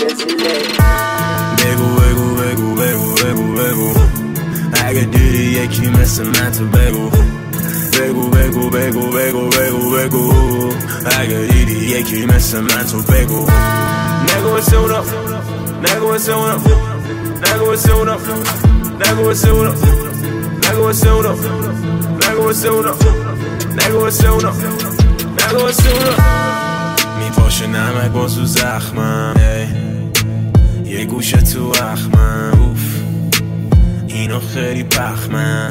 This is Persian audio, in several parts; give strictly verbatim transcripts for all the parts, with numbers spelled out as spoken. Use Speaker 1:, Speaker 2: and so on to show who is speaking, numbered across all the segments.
Speaker 1: بگو بگو بگو بگو بگو بگو اگه دیدی یکی مثل من تو بگو بگو بگو بگو بگو بگو بگو اگه دیدی یکی مثل من تو بگو نگو واسه اونا نگو واسه اونا نگو واسه اونا نگو واسه اونا نگو واسه اونا نگو واسه اونا نگو واسه اونا نگو واسه اونا میپاشه نمک بازو زخمم یه گوشه تو اخمم اوف اینو خیلی پخمم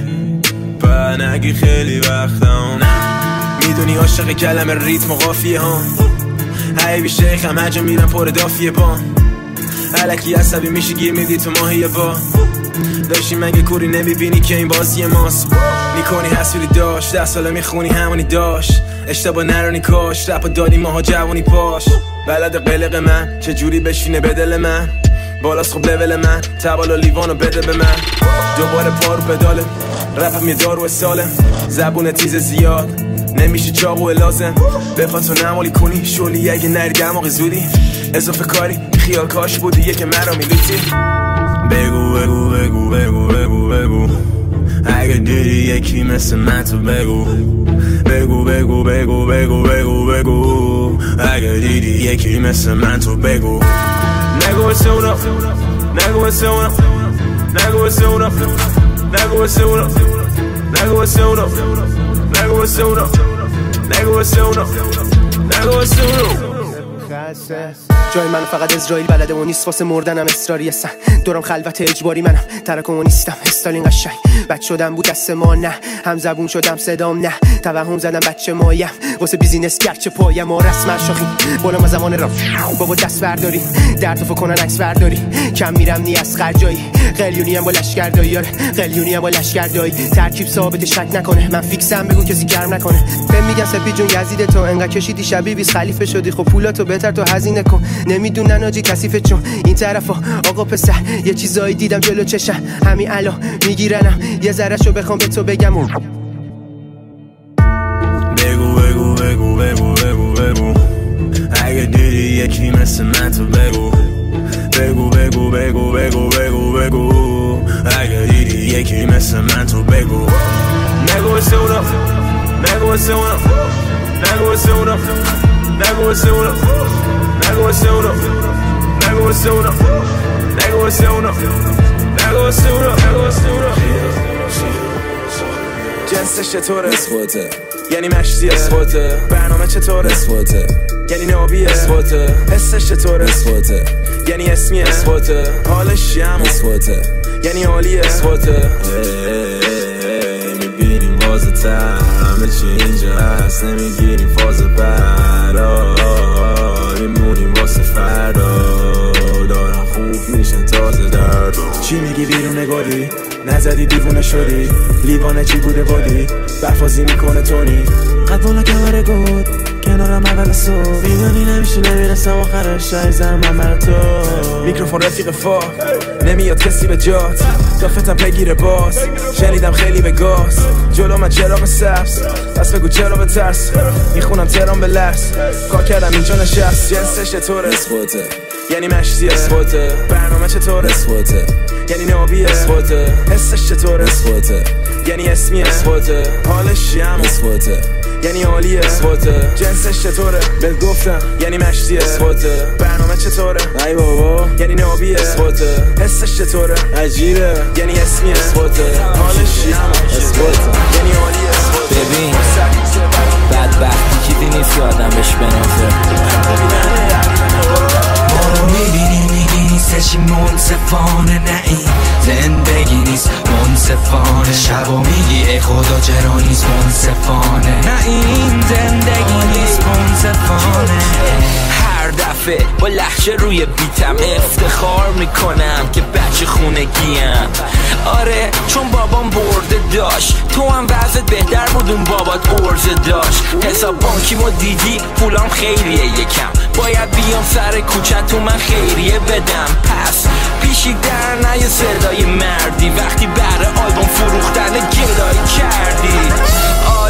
Speaker 1: با نگی خیلی وقتم میدونی عاشق کلمه ریتم و قافیه ها حیبی شیخم هجا میرم پر دافیه با علکی عصبی میشی گیر میدی تو ماهی با داشتی مگه کوری نمیبینی که این بازی ماست میکنی حسولی داشت ده ساله میخونی همونی داشت اشتباه نرانی کاش رپا دادی ماها جوانی پاش بلد قلق من چجوری بشینه به دل من بالاست خوب لول من تبالا لیوانو بده به من دوباره پارو پداله رپم یه دارو سالم زبون تیز زیاد نمیشه چاقو لازم بخواد تو نمالی کنی شولی اگه نری دماغ زودی اضافه کاری خیال کاش بودی یه که مرا میلوتی بگو بگو بگو بگو بگو بگو اگه دیدی یکی مثل من تو بگو بگو بگو بگو بگو بگو بگو اگه دیدی یکی مثل من تو بگو نگو واسه اونا نگو واسه اونا نگو واسه اونا نگو واسه اونا نگو واسه اونا نگو واسه اونا نگو واسه اونا نگو واسه اونا
Speaker 2: جای من فقط اسرائیل بلده و نیست واسه مردنم اصراری هستن دورم خلوت اجباری منم ترکم و نیستم استالین قشنگ بچ شدم بود دست ما نه هم زبون شدم صدام نه توهم زدم بچه مایم واسه بیزینس گرچه پایم و رسم شاخی بالا ما زمان رام بابا دست برداری در تو فکنن عکس برداری کم میرم نی از خرجایی قلیونی هم با لشکردایی قلیونی هم با لشکردایی ترکیب ثابت شک نکنه من فیکسم بگو کسی گرم نکنه بهم میگن سپی جون یزید تو انقدر کشیدی شبیه بیس خلیفه شدی خب پولاتو بهتر تو هزینه کن نمیدونن آجی کثیفه چون این طرفا آقا پسر یه چیزایی دیدم جلو چشم همین الان میگیرنم یه ذرهشو بخوام به تو بگم و
Speaker 1: بگو بگو بگو بگو بگو بگو اگه دیدی یکی مثل من تو بگو بگو بگو بگو بگو بگو بگو اگه دیدی یکی مثل من تو بگو نگو واسه اونا نگو واسه اونا نگو واسه اونا نگو واسه اونا نگو واسه اونا نگو واسه اونا نگو واسه اونا نگو واسه اونا نگو واسه اونا جنسش چطوره؟
Speaker 3: اثباته
Speaker 1: یعنی مشتیه
Speaker 3: اثباته
Speaker 1: برنامه چطوره؟
Speaker 3: اثباته
Speaker 1: یعنی نابیه
Speaker 3: اثباته
Speaker 1: حسش چطوره؟
Speaker 3: اثباته
Speaker 1: یعنی اسمیه
Speaker 3: اثباته
Speaker 1: حالش یمه
Speaker 3: اثباته
Speaker 1: یعنی عالیه
Speaker 3: اثباته میبینیم بازه تر همه چی اینجا هست نمیگیریم فاز برا میمونیم واسه فردا دارن خوب میشن تازه درد
Speaker 1: چی میگی بیرون نگاری؟ نزدی دیوونه شدی لیوانه چی بوده بادی برفازی میکنه تونی قد بالا کمره گود کنارم اول صبح میدونی نمیشه نمیرسم آخرش شایزم من بر تو میکروفون رفیق فا نمیاد کسی به جات دافتم پیگیر باز شنیدم خیلی به گاز جلو من چراغ سبز پس بگو چرا به ترس میخونم ترام به لرس کار کردم اینجا نشست جنسش چطوره؟
Speaker 3: اثباته
Speaker 1: یعنی مشتیه
Speaker 3: اثباته
Speaker 1: برنامه چطوره؟
Speaker 3: اثباته
Speaker 1: یعنی نابیه
Speaker 3: اثباته
Speaker 1: حسش چطوره؟
Speaker 3: اثباته
Speaker 1: یعنی اسمیه
Speaker 3: اثباته
Speaker 1: حالش یمه
Speaker 3: اثباته
Speaker 1: یعنی عالیه
Speaker 3: اثباته
Speaker 1: جنسش چطوره؟
Speaker 3: بهت گفتم
Speaker 1: یعنی مشتیه
Speaker 3: اثباته
Speaker 1: برنامه چطوره؟
Speaker 3: ای بابا
Speaker 1: یعنی نابیه
Speaker 3: اثباته
Speaker 1: حسش چطوره؟
Speaker 3: عجیبه
Speaker 1: یعنی اسمیه
Speaker 3: اثباته
Speaker 1: حالش یمه
Speaker 3: اثباته
Speaker 1: یعنی عالیه
Speaker 4: ببین بدبختی چیزی نیست که آدم بهش بنازه
Speaker 5: ما رو میبینی میگی نیستشی منصفانه نه این زندگی نیست منصفانه شبا میگی ای خدا چرا نیست منصفانه نه این زندگی نیست منصفانه
Speaker 4: هر دفعه با لحجه روی بیتم افتخار میکنم که بچه خونگیم آره چون بابام برده داشت تو هم وضعت بهتر بود اون بابات ارزه داشت حساب بانکیمو دیدی پولام خیریه یکم باید بیام سر کوچه تو من خیریه بدم پس پیشی در نه یه صدای مردی وقتی بره آلبوم فروختن گلای کردی آلبوم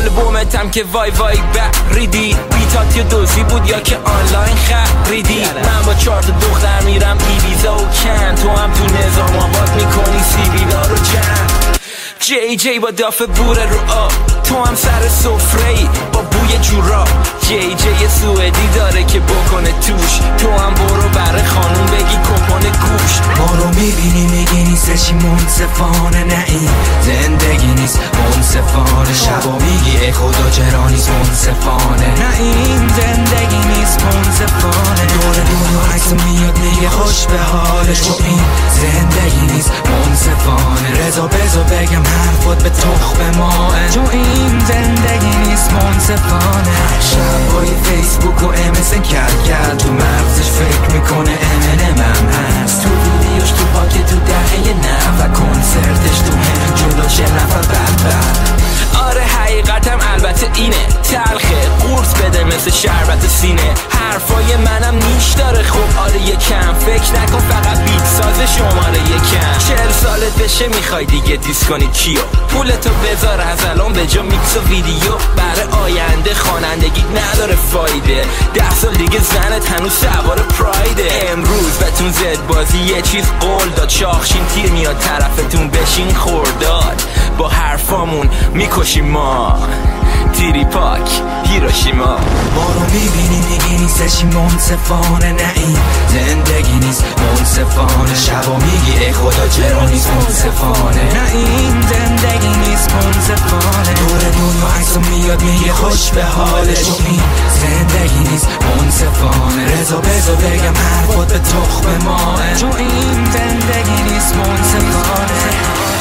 Speaker 4: دنبالتم که وای وای بریدی بیتات یا دوزی بود یا که آنلاین خریدی من با چهار تا دختر میرم ایبیزا و کن تو هم تو نظام آباد میکنی سیبیلا رو جمع جی جی با دافه بوره رو آب تو هم سر سفره ای با بوی جورا جی جی سوئدی داره که بکنه توش تو هم برو بره خانوم بگی کپون گوش
Speaker 5: ما رو میبینی میگی نیستشی منصفانه نه این زندگی نیست منصفانه شبا میگی ای خدا چرا نیست منصفانه نه این زندگی نیست منصفانه دور دنیا عکس میاد میگه خوش به حالش تو این زندگی نیست منصفانه رضا بزا بگم حرفات به تخم ماه تو این زندگی نیست منصفانه شبای فیسبوک و امسن کرد کرد تو مغزش فکر میکنه امنم هم هست تو ویدیوش تو پاکت تو دهه نه و کنسرتش تو هم جلوش نفر بد بد
Speaker 4: آره حقیقتم البته اینه تلخه قورت بده مثل شربت سینه حرفای منم نیش داره خب آره یکم فکر نکن فقط بیت ساز شماره یکم چهل سالت بشه میخوای دیگه دیس کنی کیو پولتو بذار از الان به جا میکس و ویدیو برای آینده خوانندگی نداره فایده ده سال دیگه زنت هنوز سوار پرایده امروز بهتون زد بازی یه چیز قول داد شاخشین تیر میاد طرفتون بشین خورداد با حرفامون میکشیم ما تیری پاک هیروشیما
Speaker 5: ما رو میبینی میگی نیستشی منصفانه نه این زندگی نیست منصفانه شبا میگی ای خدا چرا نیست منصفانه نه این زندگی نیست منصفانه دور دنیا عکسو میاد میگه خوش به حالش تو این زندگی نیست منصفانه رضا بزا بگم حرفات به تخم ماه تو این زندگی نیست منصفانه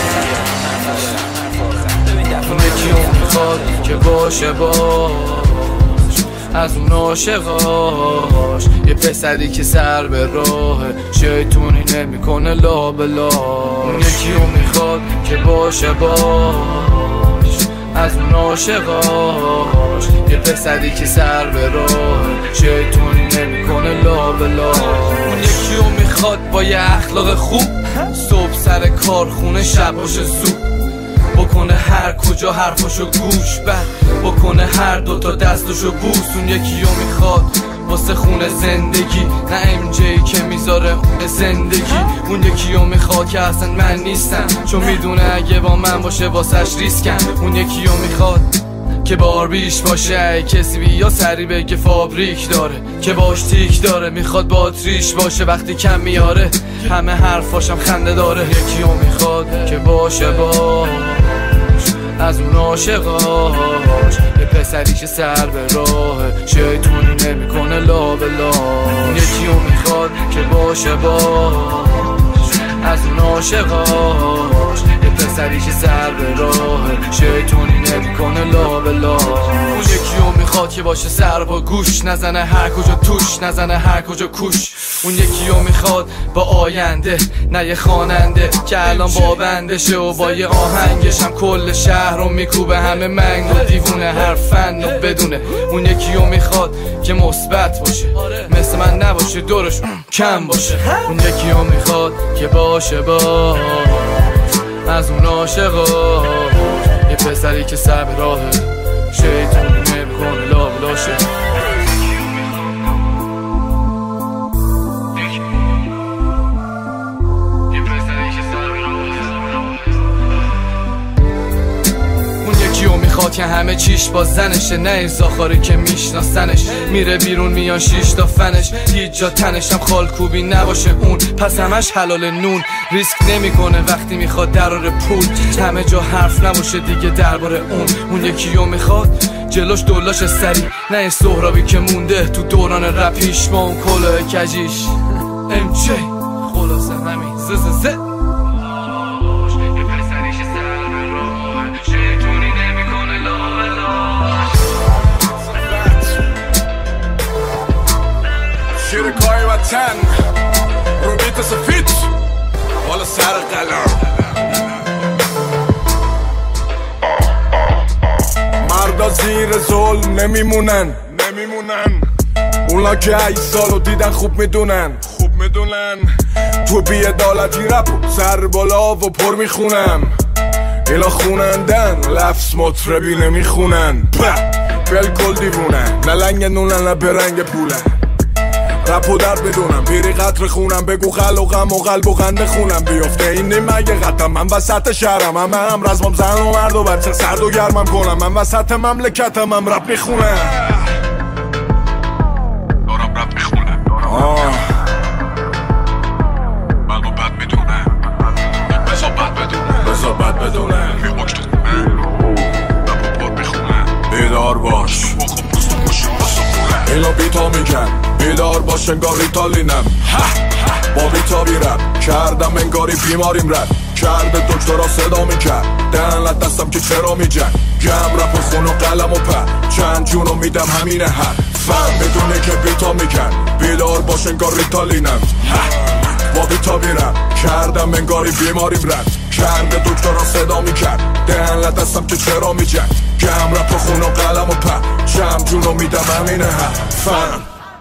Speaker 6: یکی اون میخواد که باشه باش از اون عاشقاش یه پسری که سر به راهه شیطونی نمیکنه لا بلا یکی اون میخواد که باشه باش از اون عاشقاش یه پسری که سر به راهه شیطونی نمیکنه لا بلا اون یکی اون میخواد با یه اخلاق خوب صبح سر کارخونه شب باشه زود بکنه هر کجا حرفاشو گوش بد بکنه هر دوتا دستاشو بوس اون یکیو میخواد واسه خونه زندگی نه ام جی که میذاره اون زندگی اون یکیو میخواد که اصلا من نیستم چون میدونه اگه با من باشه واسش ریسکم اون یکیو میخواد که باربیش باشه کسی بیا سری بگه فابریک داره که باش تیک داره میخواد باتریش باشه وقتی کم میاره همه حرفاشم خنده داره یکیو میخواد که باشه باش از اون عاشقاش یه پسری که سر به راهه شیطونی نمیکنه لا بلا یکیو میخواد که باشه باش از اون عاشقاش یه پسری که سر به راهه شیطونی نمیکنه لا بلا اون یکیو میخواد که باشه سر با گوش نزنه هر کجا توش نزنه هر کجا کوش اون یکیو میخواد با آینده نه یه خواننده که الان با بندشه و با یه آهنگش هم کل شهر رو میکوبه همه منگ و دیوونه هر فن و بدونه اون یکیو میخواد که مثبت باشه مثل من نباشه دورش کم باشه اون یکیو میخواد که باشه با از اون عاشقاش یه پسری که سر به راهه شیطونی نمیکنه لا بلاشه میخواد که همه چیش با زنشه نه این زاخاری که میشناسنش میره بیرون میان شیش تا فنش هیچ جا تنشم خالکوبی نباشه اون پس همش حلال نون ریسک نمیکنه وقتی میخواد درار پول همه جا حرف نباشه دیگه درباره اون اون یکیو میخواد جلوش دولاش سری نه این سهرابی که مونده تو دوران رپیش با اون کلاه کجیش ام جی خلاصه همین زززه
Speaker 7: شیر کاری وطن رو بیت سفید بالا سر قلم مردا زیر ظلم نمیمونن نمیمونن اونا که ای سالو دیدن خوب میدونن خوب میدونن تو بیعدالتی رپ سر بالا و پر میخونم اینا خونندن لفظ مطربی نمیخونن بلکل دیوونن نه لنگ نونن نه برنگ پولن رپ و در بدونم پیری قطر خونم بگو خل و غم و قلب و خنده خونم بیفته این نیم اگه قطم من وسط شهرم هم هم رزمم زن و مرد و بچه سرد و گرمم کنم من وسط مملکتم هم رپ میخونم دارم رپ میخونم آه بلو بد میدونم بزا بد بدونم بزا بد بدونم یه اکت خونم رپ و پر میخونم بیدار باش اینا بیتا میکن بیدار باش انگار ریتالینم با بیتا بیرم کردم انگاری بیماریم رد کرده دکترا صدا میکرد دهنت دستم که چرا میجن گم رپ و خون و قلم و پر چند جونو میدم همینه هر فهم بدونه که بیتا میکن بیدار باش انگار ریتالینم با بیتا بیرم کردم انگاری بیماریم رد کرده دکترا صدا میکرد دهنت دستم که چرا میجن گم رپ و خون و قلم و پر چند جونو میدم همینه هر فهم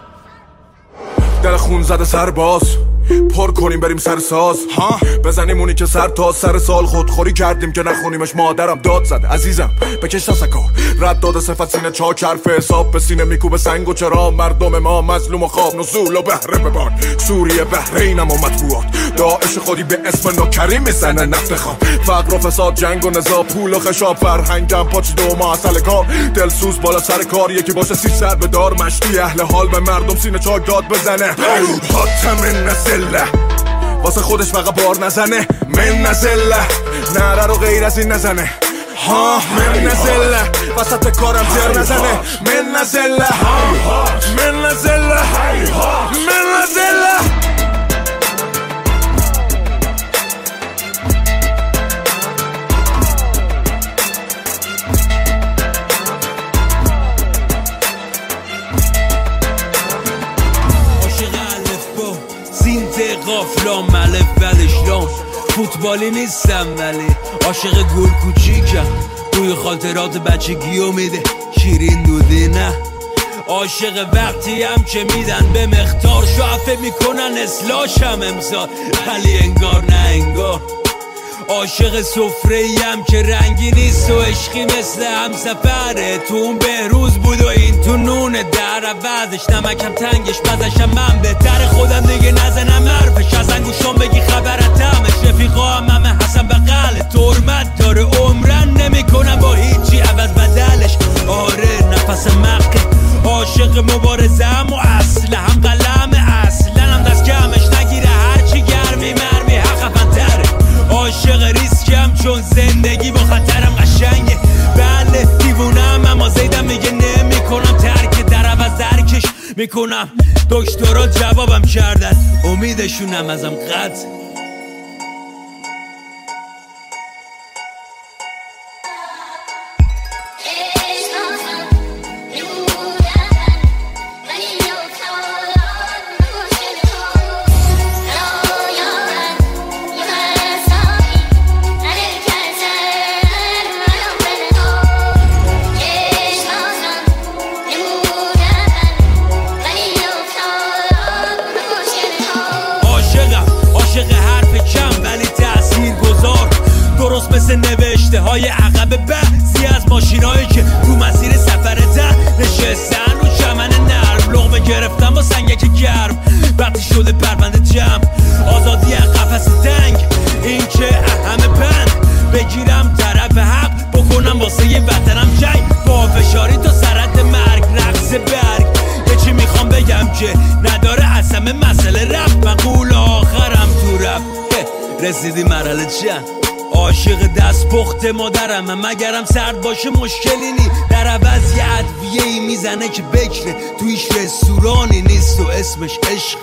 Speaker 7: دل خون زده سرباز پر کنیم بریم سر ساز ها بزنیم اونی که سر تا سر سال خودخوری کردیم که نخونیمش مادرم داد زد عزیزم بکش سکا رد داده صفت سینه چاک حرف حساب به سینه میکوبه سنگ و چرا مردم ما مظلوم و خواب نزول و بهره ببان سوریه بحرینم و مطبوعات داعش خودی به اسم نوکریم میزنه نفت خام فقر و فساد جنگ و نزا پول و خشاب فرهنگم پاچ دو ما اصل کار دلسوز بالا سر کار یکی باشه سی سر به دار مشتی اهل حال به مردم سینه چاک داد بزنه حاتم نزله واسه خودش فقط بار نزنه من نزله نره رو غیر از این نزنه ها من نزله وسط کارم تر نزنه من نزله من نزله من نزله
Speaker 8: قافلام ملف بلشلام فوتبالی نیستم ولی عاشق گل کوچیکم توی خاطرات بچگی و میده شیرین دودی نه عاشق وقتی هم که میدن به مختار شعفه میکنن اصلاحشم امسال ولی انگار نه انگار عاشق سفره‌ایم که رنگی نیست و عشقی مثل همسفره تو اون بهروز بود و این تو نونه در عوضش نمکم تنگش بزشم من بهتر خودم دیگه نزنم حرفش از انگوشم بگی خبرتمش رفیقا هم همه حسن بقل ترمت داره عمرن نمی کنم با هیچی عوض بدلش آره نفس مقه عاشق مبارزم و اصل هم قلم اصلا هم دست کمش نگیره هرچی گرمی مرمی حق فنتره عاشق ریسکم چون زندگی با خطرم قشنگه بله دیوونم اما زیدم میگه نمی کنم ترک در عوض درکش میکنم دکترها جوابم کردن امیدشونم ازم قطع مثل نوشته های عقب بعضی از ماشینایی که رو مسیر سفرتن نشستن رو چمن نرم لقمه گرفتم با سنگک گرم وقتی شده پرونده جمع آزادی قفس تنگ این که همه بند بگیرم طرف حق بکنم واسه یه وطنم جنگ با فشاری تا سرت مرگ رقص برگ یه چی میخوام بگم که نداره اصلا مسئله رفت مقول آخرم تو رفت رسیدی مرحله چند عاشق دست پخت مادرم مگرم سرد باشه مشکلی نی در عوض یه ادویه‌ای میزنه که بکره تویش رستورانی نیست و اسمش عشق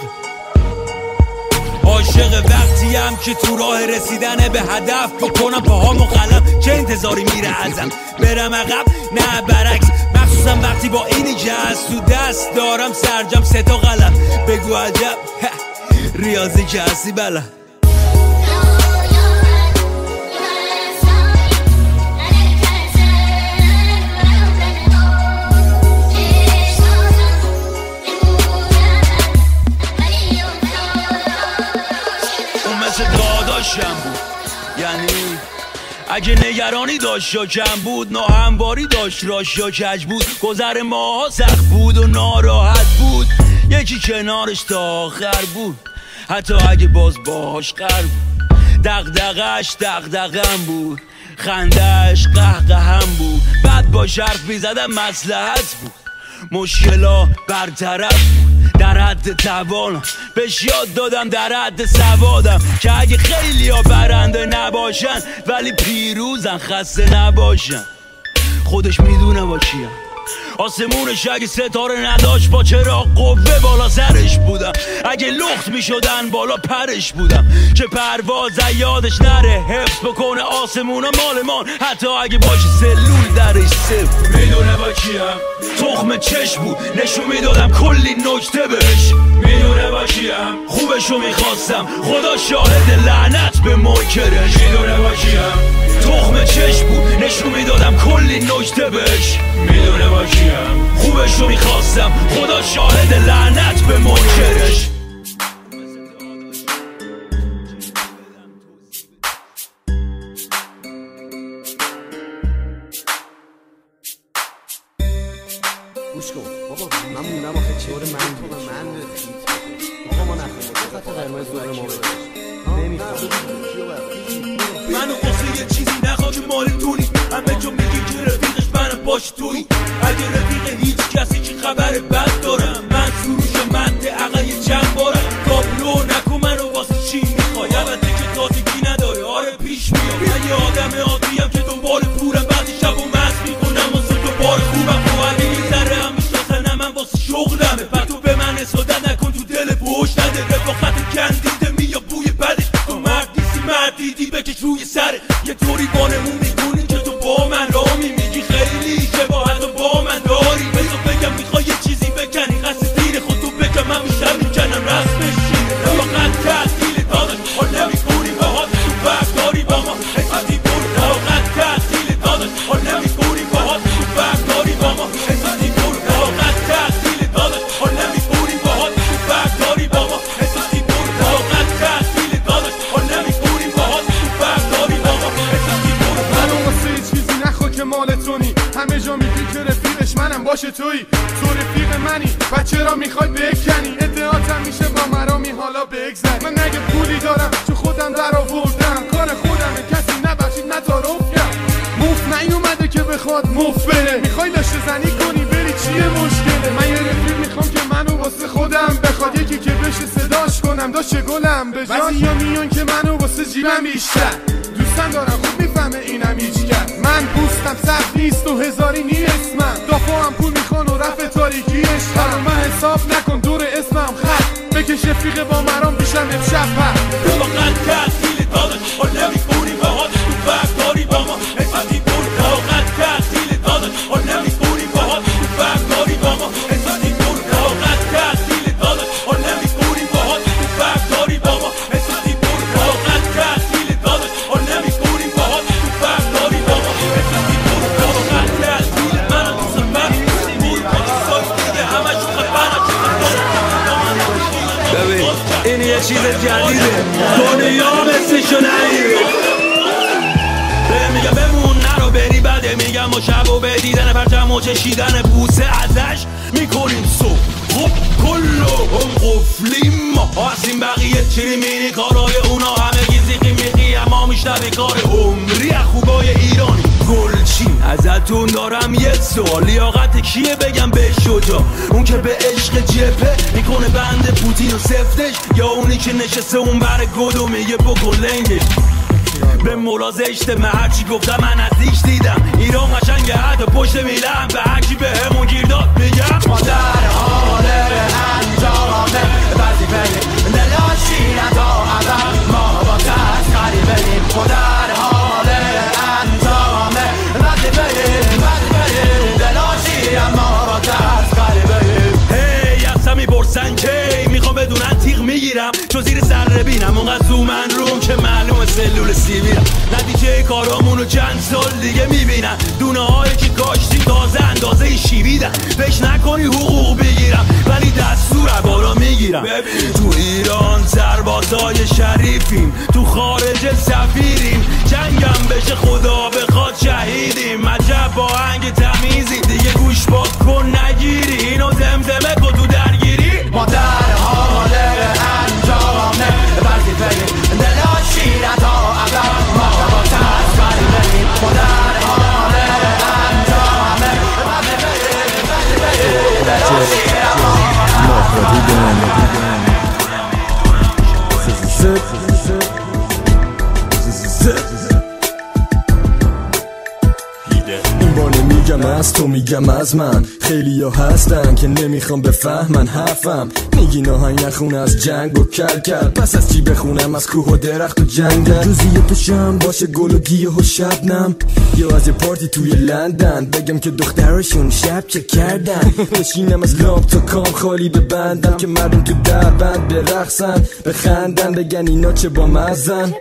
Speaker 8: عاشق وقتی هم که تو راه رسیدن به هدف بکنم پاهامو قلم چه انتظاری میره ازم برم عقب نه برعکس مخصوصا وقتی با اینی که از تو دست دارم سرجم سه تا قلم بگو عجب ریاضی که هستی بله بود یعنی اگه نگرانی داشت یا کم بود، ناهمواری داشت راش یا کج بود، گذر ماها سخت بود و ناراحت بود، یکی کنارش تا آخر بود، حتی اگه باز باهاش قرار بود. دغدغش دغدغم بود، خندهش قهقهم بود، بعد با حرف میزدم مصلحت بود، مشکلا برطرف بود، در حد توانم بهش یاد دادم، در حد سوادم که اگه خیلی ها برنده نباشن ولی پیروزن، خسته نباشن. خودش میدونه با کیم، آسمونش اگه ستاره نداشت با چرا قوه بالا سرش بودم، اگه لخت میشدن بالا پرش بودم، که پرواز یادش نره، حفظ بکنه آسمون و مالمان، حتی اگه باشه سلول درش صفر. میدونه با کیم، تخم چشم بود نشون میدادم کلی نکته بهش، میدونه با کیم، خوبشو میخواستم خدا شاهد لعنت به منکرش، میدونه با کیم، تخم چشم بود نشون میدادم کلی نکته بهش، میدونه با کیم، خوبشو میخواستم خدا شاهد لعنت به منکرش.
Speaker 2: گوش کن بابا، من موندم آخه چهار من تو من بخواه ما نخواهیم خط قرمز دور ما بگش نمیخواه
Speaker 8: منو قصه یه چیزی نخواه که مال دونی، همه جا میگی که رفیقش منم باش توی، اگه رفیق هیچ کسی که خبر بد دارم، من سروش منده عقل چند بارم، تابلو نکن منو واسه چی میخوای، البته که تازگی نداره آره پیش میاد، من یه آدم عادیم که دنبال پورم، بعضی شب و مست میکنم واسه دوباره خوبم، خب اگه یه ذره هم میشناسن من واسه شغلمه، بعد تو به من اصادت نکن تو دل بوش نده، رفاقت کندیده میاد بوی بده، تو مرد نیستی مرد دیدی بکش روی سره، یه طوری بانمون میکنی که تو با من رامی میگی خیلی شباهت و با من داری، بذار بگم میخوای یه چیزی بکنی قصد دیر خود تو بگم، من بیشتر میکنم رسمش شیره، رفاقت تحصیل داداش حال نمیکنی باهات، تو فرق داری با ما حساتی برو، رفاقت تحصیل داداش حال نمیکنی باهات، تو فرق داری با ما حساتی برو، رفاقت تحصیل داداش حال نمیکنی باهات، تو فرق داری با ما حساتی برو، رفاقت تحصیل داداش حال نمیکنی باهات، تو فرق داری با ما حساتی برو.
Speaker 9: منو واسه چیزی نخوا که مال تونی، همه جا میگی که رفیقش منم باشه تویی، تو رفیق منی و چرا میخوای بکنی، ادعاتم میشه با مرامی حالا بگذری، من نگه پولی دارم چون خودم در آوردم، کار خودمه کسی نبخشید نتارف کرد، موف نیومده که بخواد موف بره، میخوای داشته زنی کنی بری چیه مشکله، من یه رفیق میخوام که منو واسه خودم بخواد، یکی که بشه صداش کنم داشته گلم به جان، بعضی ها میان که منو واسه جیبم بیشتر دوستم دارم، خوب میفهمه اینم هیچ کرد، من پوستم سخت نیست و هزاری نیست، من دافعم پول میخوان و رفع تاریکیش، حالا من حساب نکن دور اسمم خط بکش رفیق با مرام بیشم امشب هر
Speaker 8: رفاقت تحصیل داداش حال نمیکنی باهات، تو فرق داری با ما حساتی برو، رفاقت تحصیل داداش حال نمیکنی باهات، تو فرق داری با ما حساتی برو، رفاقت تحصیل داداش حال نمیکنی باهات، تو فرق داری با ما حساتی برو، رفاقت تحصیل داداش حال نمیکنی باهات، تو فرق داری با ما حساتی برو، رفاقت تحصیل منم تو سفر بود کنی سال دیگه همش خفنم ببین این یه چیز جدیده، دنیا مثلشو نهیده، میگم بمون نرو بری بده، میگم با شب و به دیدن پرچم و چشیدن بوسه ازش میکنیم صبح، خب کلهم قفلیم ما هستیم، بقیه چیری مینی کارای اونا همه گیزی میقی، اما میشنوی کار عمری خوبای ایرانی گلچین، ازتون دارم یه سوال، لیاقت کیه بگم به شجا، اون که به عشق جبه میکنه بند پوتین و سفتش، یا اونی که نشسته اون بر گد و میگه بکن لنگش، به مولا زشته من هرچی گفتم من نزدیک دیدم، ایران قشنگه حتی پشت میلم، به هرکی به همون گیر داد میگم
Speaker 5: ما در حال انجام وظیفه دلاشی نتا اول، ما با تسخری بریم، ما در حال انجام وظیفه وظیفه دلاشی، اما با تسخری بریم.
Speaker 8: هی اصلا میپرسن کی میخوام بدونن تیغ میگیرم، چون زیر سر بینم اونقدر زومن روم که معلومه سلول سیبیرم، نتیجه کارامونو چند سال دیگه میبینن. دونه هایی که کاشتی تازه اندازه شیویدن. فکر نکنی حقوق بگیرم ولی دستور بالا میگیرم. ببین تو ایران سربازای شریفیم، تو خارج سفیریم، جنگم بشه خدا بخواد شهیدیم. عجب با آهنگ تمیزی دیگه گوش باد کن نگیری، اینو زمزمه کن تو درگیری.
Speaker 10: ما در حال انجامه وظیفه دلاشیره تا ابد، ما با تسکری بریم. ما در حال انجامه وظیفه دلاشیره
Speaker 3: این بار نمیگم از تو میگم از من. خیلی ها هستن که نمیخوام بفهمن حرفم. میگی ناهنگ نخون از جنگ و کل کل، پس از چی بخونم از کوه و درخت و جنگل. روزی پشم باشه گل و گیاه و شبنم، یا از یه پارتی توی لندن بگم که دخترشون شب چه کردن. بشینم از لامپ تا کام خالی ببندم که مردم تو در بند برقصن بخندن بگن اینا چه با مزن.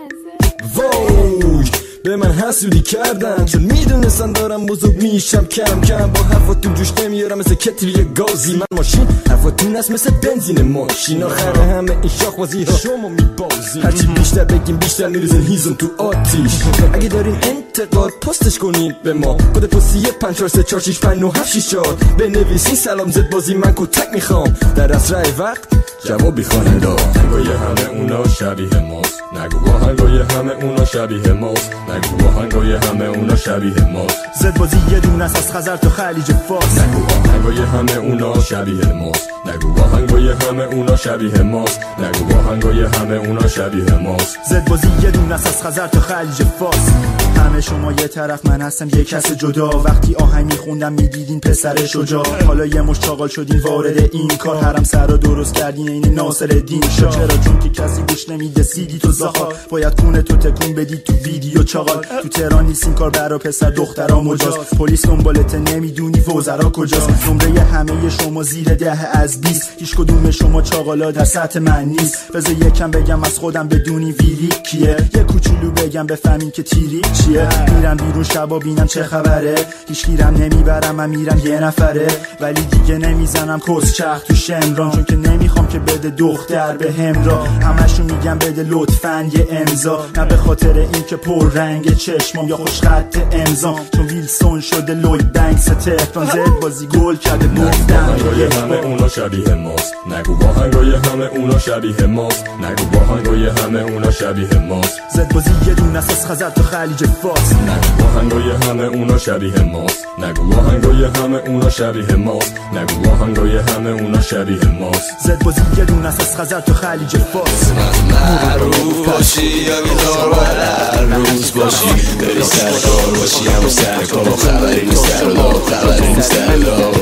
Speaker 3: وای به من حسودی کردن چون میدونستن دارم بزرگ میشم کم کم. با حرفاتون جوش نمیارم مثل کتری گازی. من ماشین حرفاتون است مثل بنزین ماشین. آخر همه این شاخبازی ها شما میبازی. هرچی بیشتر بگیم بیشتر میریزن هیزم تو آتیش. اگه دارین انتقاد پستش کنین به ما. کد پستی پنج چهار سه چهار شش پنج نه هفت شش چهار بنویسین سلام زد بازی من کتک میخوام. در اسرع وقت جوابی خواننده. آهنگای همه اونا شبیه ماست، نگو آهنگای همه اونا شبیه ماست، نگو آهنگای همه اونا شبیه ماست.
Speaker 11: زد بازی یه دونه از خزر تا خلیج فارس.
Speaker 3: نگو آهنگای همه اونا شبیه ماست، نگو آهنگای همه اونا شبیه ماست، نگو آهنگای همه اونا شبیه ماست.
Speaker 11: زد بازی یه دونه از خزر تا خلیج فارس. همه شما یه طرف من هستم یه کس جدا. وقتی آهنگ میخوندم میدیدین پسر شجاع، حالا یه مش چاقال شدین وارد این کار. حرم سر رو درست کردین این ناصرالدین شاه. چرا؟ چون که کسی گوش نمیده سیدی تو زاخا. باید کونه تو تکون بدی تو ویدیو چاقال. تو تهران نیست این کار برا پسر دخترا مجاز. پلیس دنبالت نمیدونی وزرا کجاست. نمره همه شما زیر ده از بیست. هیچ کدوم شما چاقالا در سطح من نیست. بذار یکم بگم از خودم بدونی ویری کیه. یه کوچولو بگم بفهمین که تیری چیه. میرم بیرون شبا بینم چه خبره. هیچ گیرم نمیبرم من میرم یه نفره. ولی دیگه نمیزنم کس چخ تو شمران، چون که نمیخوام که بده دختر به همراه. همشون میگم بده لطفاً یه امضا، نه به خاطر این که پر رنگ چشمام یا خوش خط امضام، چون ویلسون شده لوید بنکس تهران. زد بازی گل کرده گفتم
Speaker 3: آهنگای همه اونا شبیه ماست، نگو آهنگای همه اونا شبیه ماست، نگو آهنگای همه اونا شبیه ماست.
Speaker 11: زد بازی یه دونه از خزر تا خلیج فارس.
Speaker 3: نگو آهنگای همه اونا شبیه ماست، نگو آهنگای همه اونا شبیه ماست، نگو آهنگای همه اونا شبیه ماست.
Speaker 11: زد بازی یه دونه از خزر تا خلیج فارس.
Speaker 1: معروف باشی یا بیدار باید هر روز باشی، بری سر کار باشی همون سر کار. خبری نیست در و دار، خبری نیست در و دار،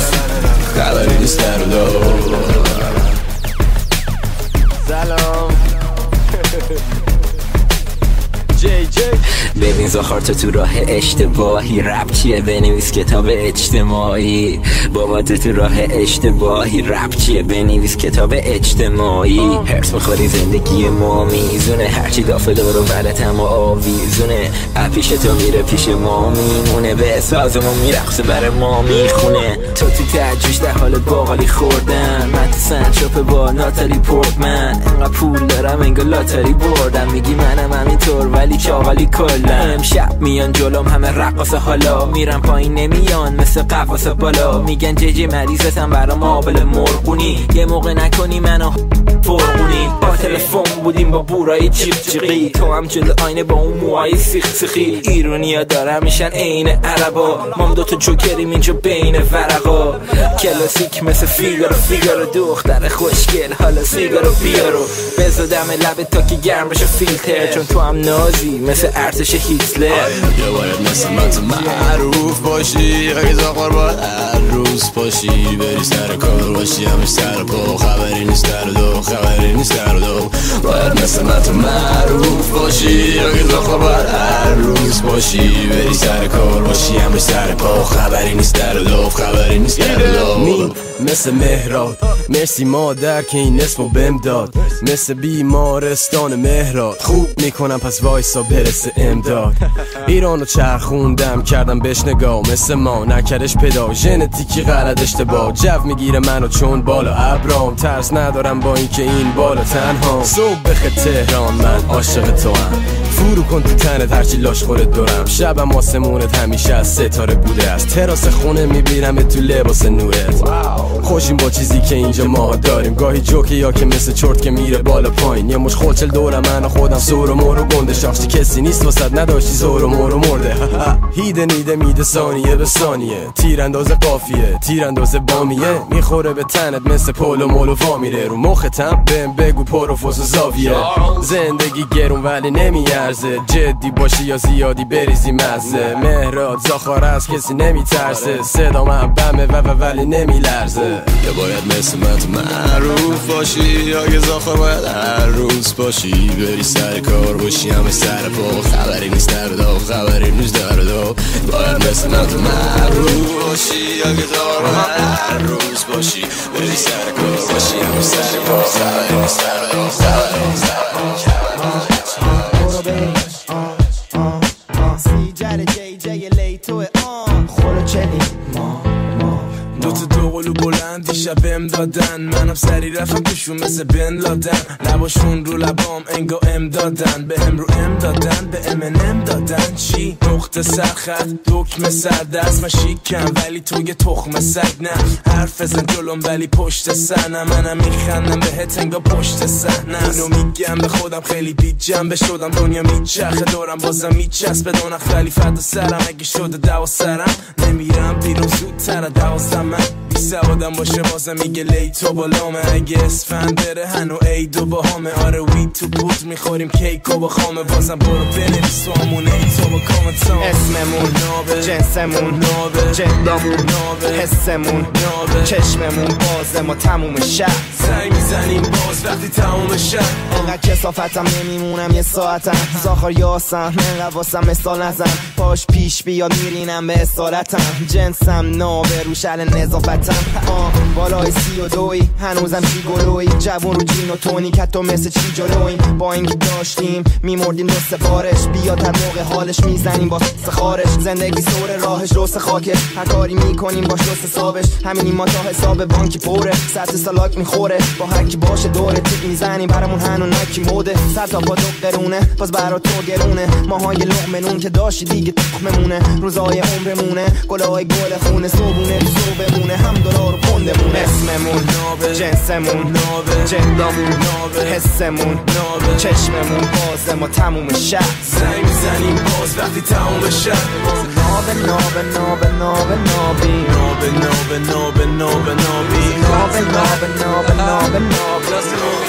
Speaker 1: خبری نیست در و دار.
Speaker 2: سلام جی جی.
Speaker 4: ببین زخار تو تو راه اشتباهی، رپ چیه بنویس کتاب اجتماعی. بابا تو تو راه اشتباهی، رپ چیه بنویس کتاب اجتماعی. هرس میخوری زندگی ما میزونه، هرچی دافه دارو بلتم و آویزونه. اپیش تو میره پیش ما میمونه، به سازمون میرقصه بر ما میخونه. تو تو تجوش در حال باقالی خوردن، من تو سنچاپ با ناتالی پورتمن. انقدر پول دارم انگار لاتاری بردم، میگی منم همینطور ولی چاقالی کلا. امشب میان جلوم همه رقاصه، حالا میرم پایین نمیان مثل قفاس بالا. میگن ججی مریضتم برام آبل مرغونی، یه موقع نکنی منو فرغونی. با تلفن بودیم با بورای چیق چیقی، تو هم جلو آینه با اون موهای سیخ سیخی. ایرونیا دارم میشن عین عربا، مام دوتا جوکریم اینجا بین ورقا. کلاسیک مثل فیگارو فیگارو، دختر خوشگل حالا سیگارو بیارو. بزدم لبت تا که گرم بشه فیلتر، چون تو هم نازی مثل ارتش هیتلر.
Speaker 1: یا باید مثل من تو معروف باشی، اگه زاقار باید هر روز باشی، بری سر کار باشی همش سر پا. خبری نیست در و دو، خبری نیست در و دو. باید مثل من تو معروف باشی، اگه زاقار باید هر هر روز باشی بری سر کار باشی همه سر پا خبری نیست در لوف خبری نیست در لوف
Speaker 12: مین مثل مهراد مرسی مادر که این اسمو بهم داد مثل بیمارستان مهراد خوب میکنم پس وایسا برسه امداد ایرانو چرخوندم کردم بهش نگاه مثل ما نکردش پدا ژنتیکی غلط اشتباه جو میگیره منو چون بالا ابرام ترس ندارم با اینکه این بالا تنها صبح بخیر تهران من عاشق تو هم فرو کن تو تنت هرچی لاش خورت دورم شبم آسمونت همیشه از ستاره بوده از تراس خونه میبینم تو لباس نورت خوشیم با چیزی که اینجا ما داریم گاهی جوکه یا که مثل چرت که میره بالا پایین یه مش خلچل دورم من و خودم سور و مور و گنده شاخشی کسی نیست واسد نداشتی زور و مور و مرده هیده نیده میده ثانیه به ثانیه تیرانداز قافیه تیرانداز بامیه میخوره به تنت مثل پول و مول و وا میره رو مختم بهم بگو پروفوس و زاویه زندگی گرون ولی نمیارزه جدی باشی یا زیادی بریزی مزه مهراد زاخار از کسی نمیترسه صدا من بمه و و ولی نمیلرزه
Speaker 1: یا باید مثل من تو معروف باشی یا که زاخار باید هر روز باشی بری سر کار باشی همه سر پا خبری نیست در دو خبری نیست در دو باید مثل من تو معروف باشی یا که زاخار باید هر روز باشی بری سر کار باشی همه سر پا خبری نیست در دو خبری نیست در دو تا دو قلو بلند دیشب ام دادن منم سری رفتم توشون مثل بن لادن لباشون رو لبام انگا ام دادن به هم رو ام دادن به ام ام دادن چی؟ نقطه سرخط دکمه سردست من شیکم ولی تو یه تخم سگ نه حرف بزن جلوم ولی پشت سنم منم میخندم بهت انگا پشت صحنه اینو میگم به خودم خیلی بی جنبه شدم دنیا میچرخه دورم بازم میچسبه دونخ ولی فدا سرم اگه شده دوا سرم نمیرم بیرون زودتر دوازدم من بی سوادم باشه بازم میگه لیتو بالامه اگه اسفند بره هنو ایدو با همه آره وی تو بود میخوریم کیکو با خامه بازم برو بنویس تو همون ایتو با کامنتام
Speaker 13: اسممون نابه جنسمون نابه جدامون نابه حسمون نابه چشممون بازه ما تموم شب
Speaker 1: زنگ میزنیم باز وقتی تموم شب
Speaker 13: انقدر کسافتم نمیمونم یه ساعتم زاخار یاسم من واسم مثال نزن پاش پیش بیاد میرینم به اصالتم جنسم نابه رو شل نظافتم آه بالای سی و دوی هنوزم چی گلوی جوون رو جین و تونی که تو مثل چی جلویم با اینکه داشتیم میمردیم دست بارش بیاد هر موقع حالش میزنیم با سخارش زندگی سور راهش روس خاکه هر کاری میکنیم باش روس حسابش همینی ما تا حساب بانکی پره سطح سالاک میخوره با هر کی باشه دوره تیک میزنیم برامون هنو نکی موده سر تا با دو قرونه باز برا تو گرونه ماهای لقمنون که داشتی دیگه تخممونه روزای عمرمونه گلای گل خونه صبونه صبحمونه هم دلار و پندمونه اسممون نابه جنسمون نابه جدامون نابه حسمون نابه چشممون بازه ما تموم شب
Speaker 1: زنگ میزنیم باز وقتی تموم شب
Speaker 13: نابه نابه نابه نابه نابی
Speaker 1: نابه نابه نابه نابه نابی
Speaker 13: نابه نابه نابه نابه نابه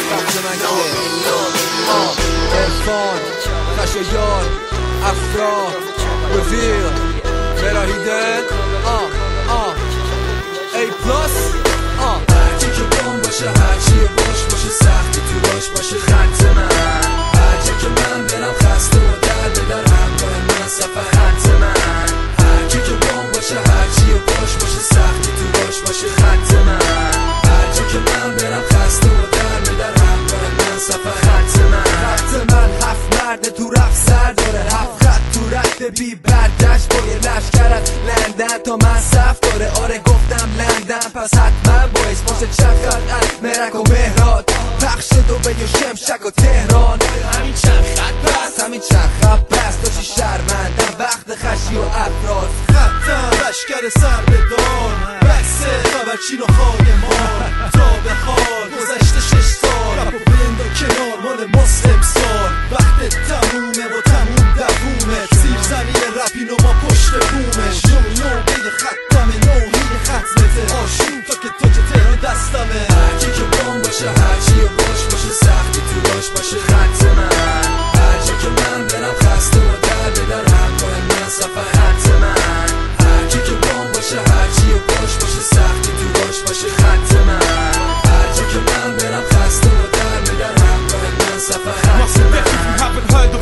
Speaker 14: عرفان خشایار افراد رفیق براهیده آه آه ای پلاس آه
Speaker 15: هرچی که بام باشه هرچی باش باشه سختی تو باش باشه خط من هرچی که من برم خسته و در بدر همراه من صفحه خط من هرچی که بام باشه هرچی باش باشه سختی تو باش باشه خط من هرچی که من برم خسته و در بدر همراه من صفحه خط من خط من هفت مرد تو رفت سر داره هفت خط تو رد بی بردشت با یه لشکرت لندن تا من صف داره آره گفتم لندن پس حتما باید باشه چند خط از مرک و مهراد پخش دو به شمشک و تهران همین چند خط بس همین چند خط بس داشتی شرمندم وقت خشی و افراد خطم لشکر سر به دان بسه خبرچین و خایمان تا به حال گذشته شش سال رپ و بند و کنار مال مسلم سال وقت تمومه و تموم دوومه سیر زمین رپین و ما پشت بومش نو نو بید ختمه نوهید ختمته آشون تا که تو که تهران دستمه هرچی که بام باشه هرچی باش باشه سختی تو باش باشه خط من هرچی که من برم خسته و در بدر همراه من صفحه خط من هرچی که بام باشه هرچی باش باشه سختی تو باش باشه خط من هرچی که من برم خسته و در بدر همراه من صفحه خط من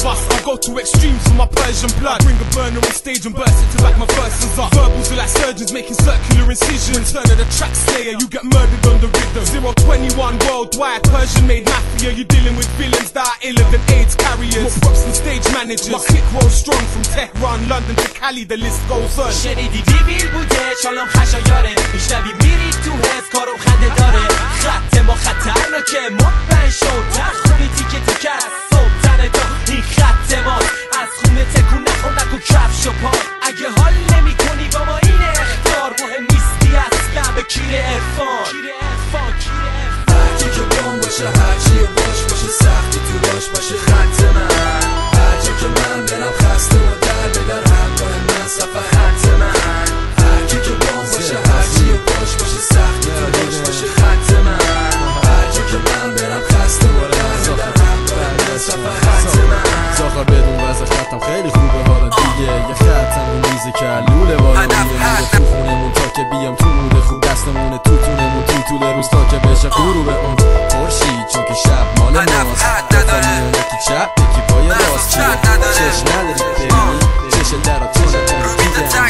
Speaker 9: go to extremes for my Persian blood. I bring a burner on stage and burst it to back my verses up. Verbals are like surgeons making circular incisions. Turn of the track slayer, you get murdered on the rhythm. Zero twenty-one worldwide, Persian made mafia. You're dealing with villains that are iller than AIDS carriers. More props than stage managers. My click rolls strong from Tehran, London to Cali, the list goes on.
Speaker 10: شنیدی دیویل بوده چالم خشایاره میشنوی میری تو حس کارم خنده داره خط ما خطرناکه مطمئن شد در خونی تیکه تیکه از سلطن دا این خط ما از خونه تکون نخور نکن کفش و پا اگه حال نمی کنی با ما این اختار مهم نیستی اصلا به کیر ارفان
Speaker 15: هرکی که بام باشه هرچی باش باشه سختی تو باش باشه خط من هرچی که من برم خسته و در به در همراه من صفحه خط من هرکی که بام باشه هرچی باش باشه سختی تو باش باشه خط من هرچی که من برم خسته و در به در همراه من صفحه خط من
Speaker 3: زاخر بدون وضع خطم خیلی خوبه حالا دیگه یه خطم رو میزه که لوله بالا میره تو خونمون تا که بیام تو موده خوب دستمونه تو تونمون تو طول روز تا که بشه غروب اون خورشید چون که شب مال ماست خواهیم یکی چپ یکی پای راست چیه چشم نداری ببینی چشم درا تو نتون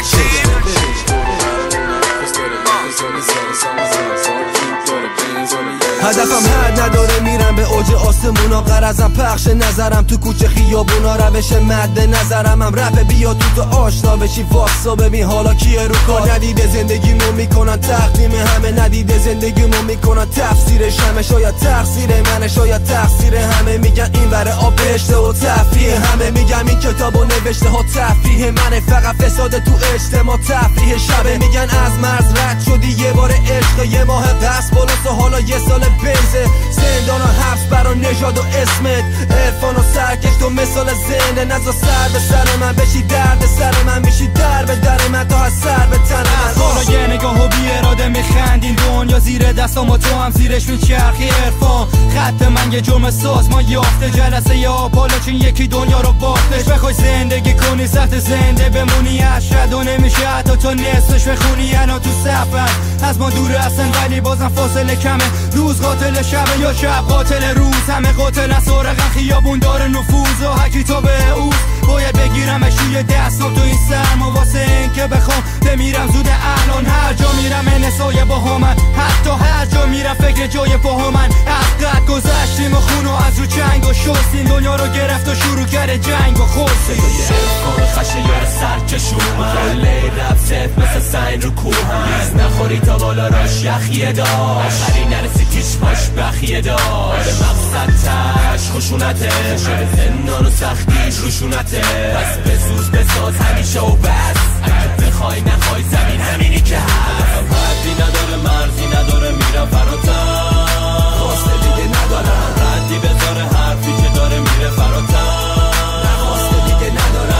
Speaker 12: هدفم حد نداره میرم به اوج آسمونا قرضم پخش نظرم تو کوچه خیابونا روش مد نظرم هم رپ بیا تو تو آشنا بشی واسا ببین حالا کیه رو کار ندیده زندگیمو میکنن تقدیم همه ندیده زندگیمو میکنن تفسیرش همه شاید تقصیر منه شاید تقصیر همه میگن این بره آب بهشته و تفریح همه میگم این کتابو نوشته ها تفریح منه فقط فساد تو اجتماع تفریح شبه میگن از مرز رد شدی یه بار عشق یه ماه قصد بالاست و حالا یه سال بیزه زندان و حبس برا نژاد و اسمت عرفان و سرکش تو مثال زنده نزا سر به سر من بشی درد سر من بشی در به در من تا از سر به تن من
Speaker 5: حالا یه نگاه و بی اراده میخندین دنیا زیر دستام و تو هم زیرش میچرخی عرفان خط من یه جرم سازمان یافته جلسه یا بالا چین یکی دنیا رو باختش بخوای زندگی کنی سخت زنده بمونی اشد و نمیشه حتی تا نصفش بخونی انا تو سفر از ما دور هستن ولی بازم فاصله کمه روز قاتل شب یا شب قاتل روز همه قاتل از سارقن خیابون داره نفوذ و هکی تا به اوز باید بگیرمش روی دستم تو این سرما واسه این که بخوام بمیرم زود الان هر جا میرم انسای با همن حتی هر جا میرم فکر جای پاها من از قد گذشتیم و خونو از رو چنگ و شستیم دنیا رو گرفت و شروع کرده جنگ و خورسیم
Speaker 10: کار خشه یار سرکش اومد کله رب ست مثل سین رو کوه نیز نخوری تا بالا راش یخیه داشت آخری نرسی تیش باش بخیه داشت مقصد تش خشونته شده زندان و سختیش روشونته پس بزوز بساز همیشه و بس اگه بخوای نخوای زمین همینی که هست حدی نداره مرزی نداره میرم فراتر خواسته دیگه ندارم ردی بذاره حرفی که داره میره فراتر خواسته دیگه ندارم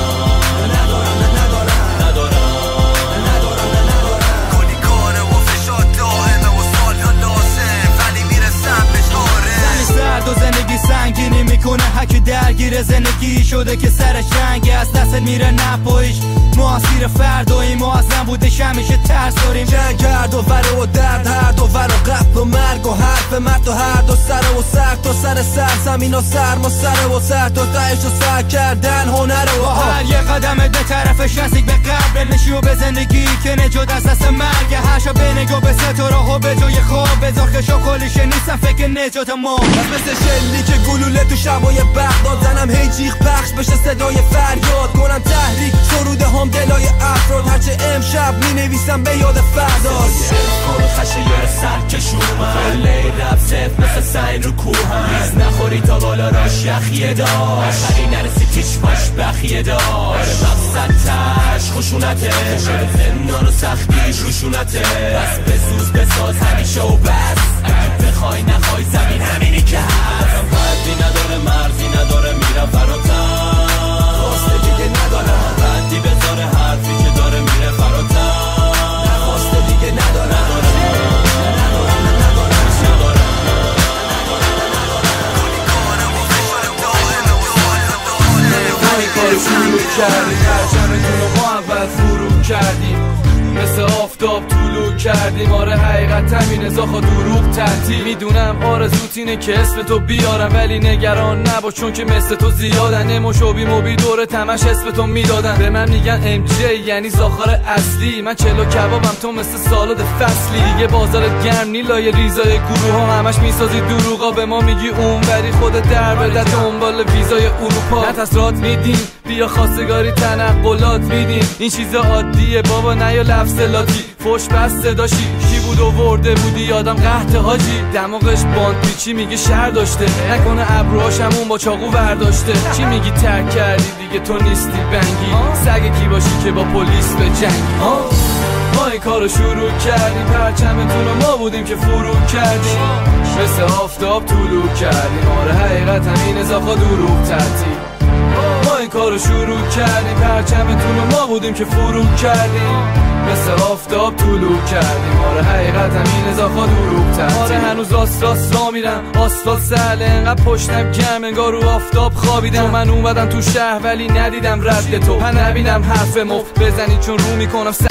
Speaker 5: و زندگی سنگینی میکنه هکی درگیر زندگی شده که سرش رنگی از دست میره نپایش معاصیر فردایی معظم بودش همیشه ترس داریم
Speaker 12: جنگ کرد و وره و درد هر دو ور و قتل و مرگ و حرف مرد و هر دو سر و سر تا سر سر زمین و سرما سر و سر تا تهش و سر کردن هنره و
Speaker 5: هر یه قدم به طرفش نزدیک به قبر نشی و به زندگی که نجات از دست مرگ هر شب به نگاه به ستاره ها به جای خواب بذار خشا کلیشه نیستم فکر نجات ما
Speaker 12: مثل شلی که گلوله تو شبای بغداد زنم هی جیغ پخش بشه صدای فریاد کنم تحریک سروده هم دلای افراد هرچه امشب می نویسم به یاد فرداد
Speaker 10: کار خشه یار سرکش اومد کله رب ست مثل سین رو کوه نیز نخوری تا بالا راش یخیه داشت آخری نرسی تیش باش بخیه داشت مقصد تش خشونته شده زندان و سختیش روشونته پس بزوز بساز همیشه و بس اگه بخوای نخوای زمین همینی که هست حدی نداره مرزی نداره میرم فراتر خواسته دیگه ندارم ردی بذاره حرفی که داره میره فراتر خواسته دیگه ندارم
Speaker 6: همین کارو شروع کردیم هر چند رو ما اول فرو کردیم مثل آفتاب طولو کردیم آره حقیقت همینه زاخا دروغ تحتی میدونم آرزوت اینه که اسم تو بیارم ولی نگران نباش چون که مثل تو زیادن اموش و بی موبی دور تمش اسم تو میدادن به من میگن ام جی یعنی زاخار اصلی من چلو کبابم تو مثل سالاد فصلی دیگه بازارت گرم نیلای ریزای گروه ها همش میسازی دروغا به ما میگی اون ولی خود در بده دنبال ویزای اروپا نتسرات میدین بیا خواستگاری تنقلات میدین این چیزا عادیه بابا نه یا لفظ لاتی فوش بس صداشی کی بود و ورده بودی یادم قحط حاجی دماغش باند پیچی میگه شهر داشته نکنه ابروهاش همون با چاقو برداشته چی میگی ترک کردی دیگه تو نیستی بنگی سگ کی باشی که با پلیس به جنگی ما این کارو شروع کردیم پرچمتون و ما بودیم که فرو کردیم مثل آفتاب طولو کردیم آره حقیقت همین زاخا دروغ تحتی ما این کارو شروع کردیم پرچمتون و ما بودیم که فرو کردیم مثل آفتاب طولو کردیم آره حقیقت همین زاخا دروغ تحتی آره هنوز راست راست را میرم آسفالت سهله انقدر پشتم گرم انگار رو آفتاب خوابیدم من اومدم تو شهر ولی ندیدم رد تو من نبیدم حرف مفت بزنی چون رو میکنم س...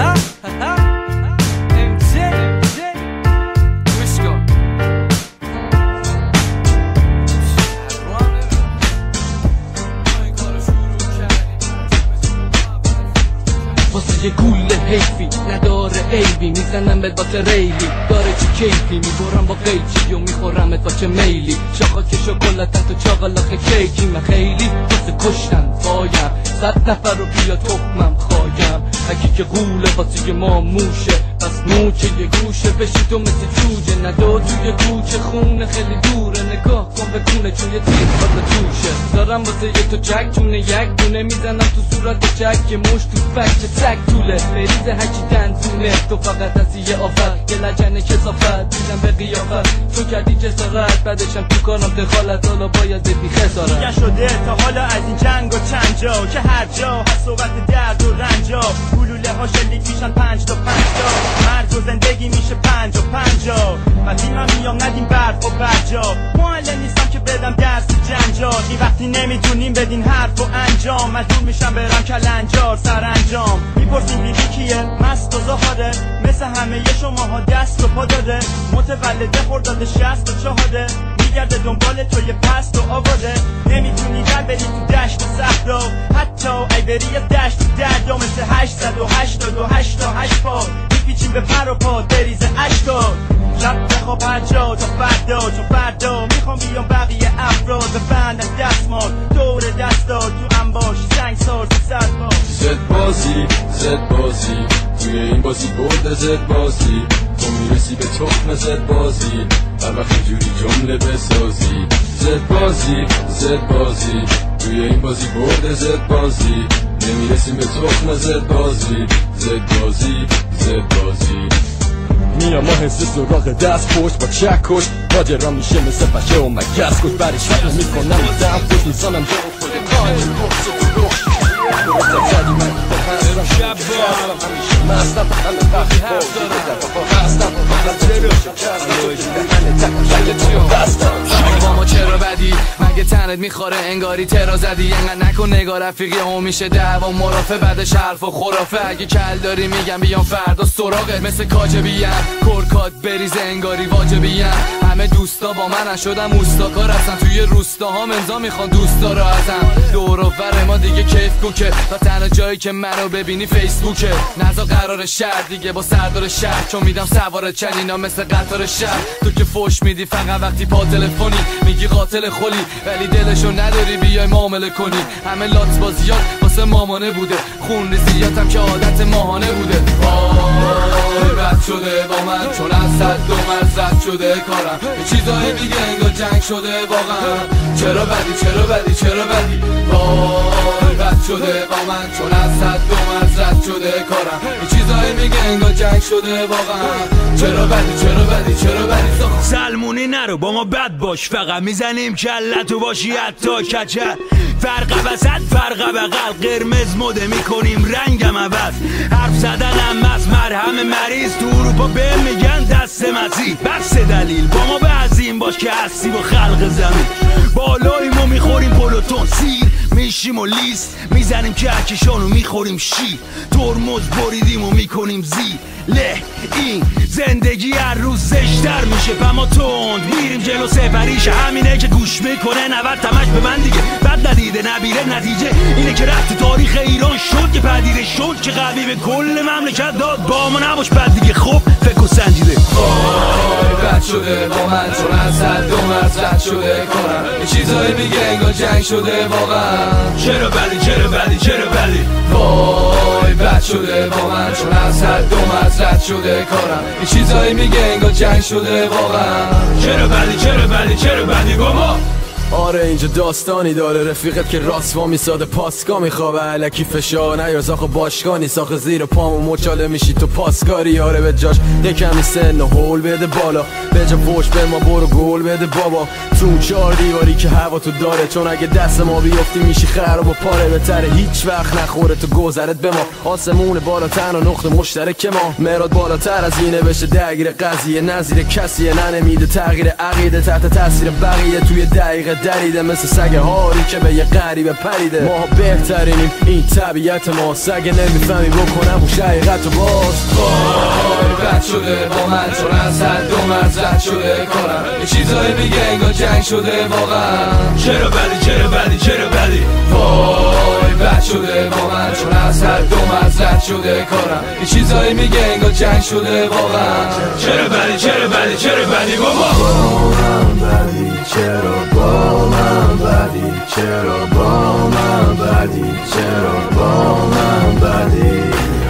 Speaker 16: یه گوله حیفی نداره عیبی میزنم بهت با ریلی داره چی کیفی میبرم با قیچی و میخورمت با چه میلی شاخا که شکلاتت و چاقلاخ کیکی من خیلی واسه کشتن پایم صد نفر رو بیا تخمم خوایم اگه که گوله واسه ما موشه پس موچه یه گوشه بشی تو مثل جوجه ندو توی کوچه خونه خیلی دوره نگاه کن به کونه چون یه تیر واسه توشه دارم واسه یه تو جک چونه یک دونه میزنم تو صورت جک که مش تو فکر تک طوله بریز هرچی دندونه تو فقط از یه آفت یه لجن کسافت دیدم به قیافت تو کردی جسارت بعدشم تو کارم دخالت حالا باید ببی خسارت
Speaker 11: دیگه شده تا حالا از این جنگ و چند جا که هر جا هست صحبت درد و رنجا گلوله ها شلیک میشن پنج تا پنج تا مرگ و زندگی میشه پنج و پنجا وقتی من میام ندیم برف و برجا معلم نیستم که بدم درس جنجال این وقتی نمیتونیم بدین حرف و انجام مجبور میشم برم کلنجار سرانجام میپرسیم بیبی کیه مست و زهاره مثل همه شماها دست و پا داره متولده خرداد شصت و چهاره میگرده دنبال توی پست و آواره نمیتونی در بری تو دشت و صحرا حتی ای بری از دشت و دردا مثل هشتصد و هشتاد و هشت تا هشت پا میپیچیم به پر و پا بریز اشکار شب بخواب هر جا تا فردا چون فردا میخوام بیام بقیه افراد بفند از دستمال دور دستا تو انباش سنگ سار تو سرپا
Speaker 15: زد بازی زد بازی توی این بازی برد زد بازی تو میرسی به تخم زد بازی هر وقت جوری جمله بسازی زد بازی زد بازی توی این بازی برد زد بازی نمیرسیم به تخم زد بازی زد بازی زد بازی
Speaker 3: میام ما حس سراغ دست پشت با چک کش ماجرا میشه مثل بچه و مگس کش برش فکر میکنم دم پشت میزانم جو خود کاری بخص و رو درستم زدی من شب با مستم همه وقتی با هستم
Speaker 6: با ما چرا بدی مگه تنت میخوره انگاری ترا زدی انقدر نکن نگاه رفیقی هم میشه دعوا مرافع بعدش حرف و خرافه اگه کل داری میگم بیام فردا سراغت مثل کاجبیم کرکات بریز انگاری واجبیم همه دوستا با من شدم اوستاکار هستن توی روستاها منزا میخوان دوستا رو ازم دور و بر ما دیگه کیف کوکه و تنها جایی که منو ببینی فیسبوکه نزا قرار شهر دیگه با سردار شهر چون میدم سوار چنینا مثل قطار شهر تو که فوش میدی فقط وقتی پا تلفنی میگی قاتل خلی ولی دلشو نداری بیای معامله کنی همه لات بازیات واسه مامانه بوده خون ریزیاتم که عادت ماهانه بوده وای بد شده با من چون از صد دو مرزد شده کارم یه چیزایی میگه انگار جنگ شده واقعا چرا بدی چرا بدی چرا بدی وای بد شده با من چون از صد دو مرزد شده کارم یه چیزایی میگه انگار جنگ شده واقعا چرا بدی چرا بدی چرا بدی
Speaker 8: سلمونی نرو با ما بد باش فقط میزنیم کلتو باشی حتی کچل فرق وسط فرق بغل قرمز مده میکنیم رنگم عوض حرف زدنم از مرهم مریض تو اروپا به میگن دست مزی بس دلیل با ما بعضیم با باش که هستی با خلق زمین. بالاییم و میخوریم پلوتون سیر، میشیم و لیست میزنیم کهکشان و میخوریم شیر. ترمز بریدیم و میکنیم زیر له. این زندگی هر روز زشتر میشه پما تند میریم جلو سفریش. همینه که گوش میکنه نود تمش به من دیگه. بد ندیده نبیره نتیجه اینه که رفت تو تاریخ ایران شد که پدیده شد که قوی به کل مملکت داد. با ما نباش بد دیگه خب فکر و سنجیده.
Speaker 6: وای بد شده با من چون از حد و مرز رد شده کنم. یه چیزایی میگه انگار جنگ شده واقعا.
Speaker 8: چرا بلی چرا بلی چرا بلی.
Speaker 6: وای بد شده با من چون از حد و مرز رد شده کنم. یه چیزایی میگه انگار جنگ شده واقعا.
Speaker 8: چرا بلی چرا بلی چرا بلی گما.
Speaker 12: آره اینجا داستانی داره رفیقت که راست وا میساده پاسکا میخوابه علکی فشار نیار زاخ باشگانی ساخ زیر پامو مچاله میشی تو پاسکاری. آره به جاش یکمی سن و هول بده بالا به جا فوش به ما برو گل بده بابا. تو اون چار دیواری که هوا تو داره چون اگه دست ما بیفتی میشی خراب و پاره. بهتره هیچ وقت نخوره تو گذرت به ما. آسمون بالاتر و نقطه مشترک ما. مراد بالاتر از اینه بشه درگیر قضیه نظیر کسیه ننمیده تغییر عقیده تحت تاثیر بقیه توی دقیقه دریده مثل سگ هاری که به یه غریبه پریده. ما بهترینیم این طبیعت ما. سگ نمیفهمی بکنم و شقیقت و باز.
Speaker 6: وای بد شده با من چون از حد و مرز رد شده کنم. یه چیزایی میگه انگار جنگ شده واقعا.
Speaker 8: چرا بلی چرا بلی چرا بلی.
Speaker 6: وای بد شده با من چون از حد و مرز رد شده کنم. یه چیزایی میگه انگار جنگ شده واقعا.
Speaker 8: چرا بلی چرا بلی چرا بلی بابا.
Speaker 1: با من بدی چرا با من بدی چرا با من بدی چرا با من بدی.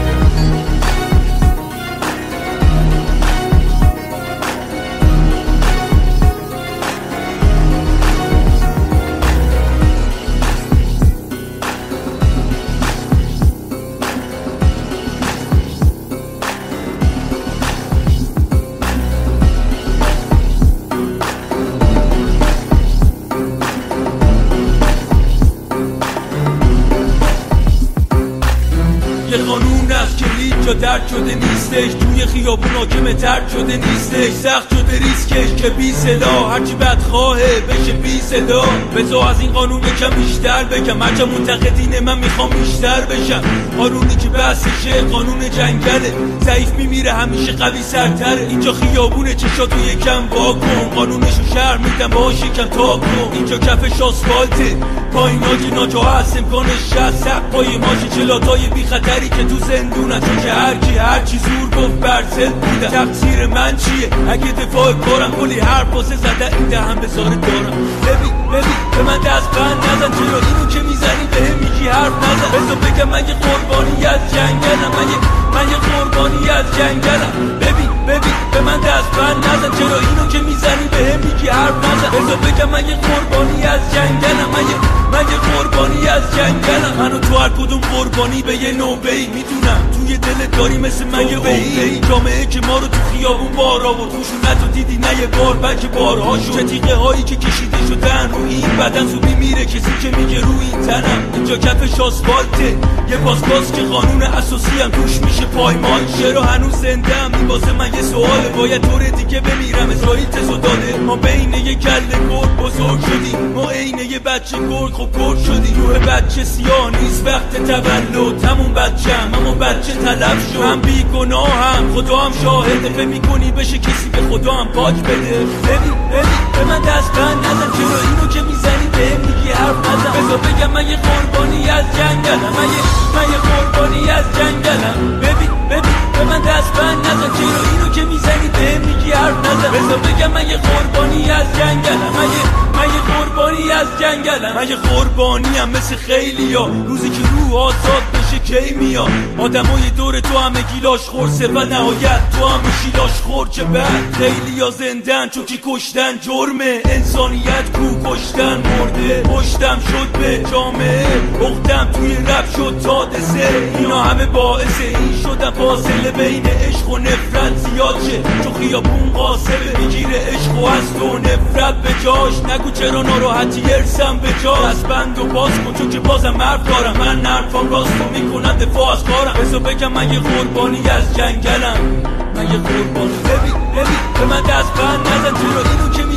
Speaker 8: یه قانون است که هیچ جا درد شده نیستش. توی خیابون حاکم ترد شده نیستش. سخت شده ریسکش که بی صدا هرچی بدخواهه بشه بی صدا. بذار از این قانون یکم بیشتر بگم هرچه منتقدین من میخوام بیشتر بشم. قانونی که بحثشه قانون جنگله. ضعیف میمیره همیشه قوی سرتره. اینجا خیابونه چشاتو یکم وا کن. قانونشو شهر میدم باهاش یکم تا کن. اینجا کفش آسفالته پاییناجی ناجا هست امکانش شست. سق پای ماشی چلاتای بی خطری که تو زندونن. چون که هرکی هرچی زور گفت برزل بودن. تقصیر من چیه اگه دفاع کارم کلی حرف واسه زده این دهم بزاره دارم. ببین ببین به من دست بند نزن چرا اینو که میزنی به هم میگی حرف نزن. بذار بگم من یه قربانی از جنگلم. من یه من یه قربانی از جنگلم. ببین ببین به من دست بند نزن چرا اینو که میزنی به هم میگی حرف نزن. بذار بگم من یه قربانی از جنگلم. من یه من یه قربانی از جنگلم. منو تو هر کدوم قربانی به یه نوبه‌ای میدونم. توی دلت داری مثل من یه عقده‌ای. جامعه که ما رو تو خیابون بار آورد. خشونت رو دیدی نه یه بار بلکه بارها شد. چه تیغه هایی که کشیده شدن رو این بدن زوبی میره کسی که میگه رو این تنم. اینجا کفش آسفالته یه پاسپاس که قانون اساسی هم توش میشه پایمال. چرا هنوز زنده ام این واسه من یه سواله. باید طور دیگه بمیرم اسرائیل تزو داده. ما بین یه کله گرگ بزرگ شدیم. ما عین یه بچه گرگ خب گرگ شدیم. روح بچه سیاه نیست وقت تولد. همون بچه هم همون بچه طلب شد. من بی گناه هم خدا هم شاهده. فکر میکنی بشه کسی به خدا هم پاک بده. ببین ببین به من دست بند نزن چرا اینو که میزنی به میگی حرف نزن. بذار بگم من یه قربانی از جنگلم. من یه من یه قربانی از جنگلم. ببین ببین به من دست بند نزن چرا اینو که میزنی به میگی حرف نزن. بذار بگم من یه قربانی از جنگلم. من یه من یه قربانی از جنگلم. من یه قربانی هم مثل خیلیا. روزی که روح آزاد بشه کی میاد. آدمای دور تو همه گیلاش خورسه و نهایت تو هم میشی لاش خور. چه بعد خیلیا زندن چون که کشتن جرمه. انسانیت کو کشتن مرده. پشتم شد به جامعه اختم توی رب شد تا دسه. اینا همه باعث این شدن فاصله بین عشق و نفرت زیاد شه. چون خیابون قاسمه میگیره عشق و هست و نفرت به جاش. نگو چرا ناراحتی ارسم به جا. از بند و باز کن چون که بازم حرف دارم. من نرفام راستو میکنم دفاع از کارم. بذار بگم من یه قربانی از جنگلم. من یه قربانی. ببین ببین به من دست بند نزن چرا اینو که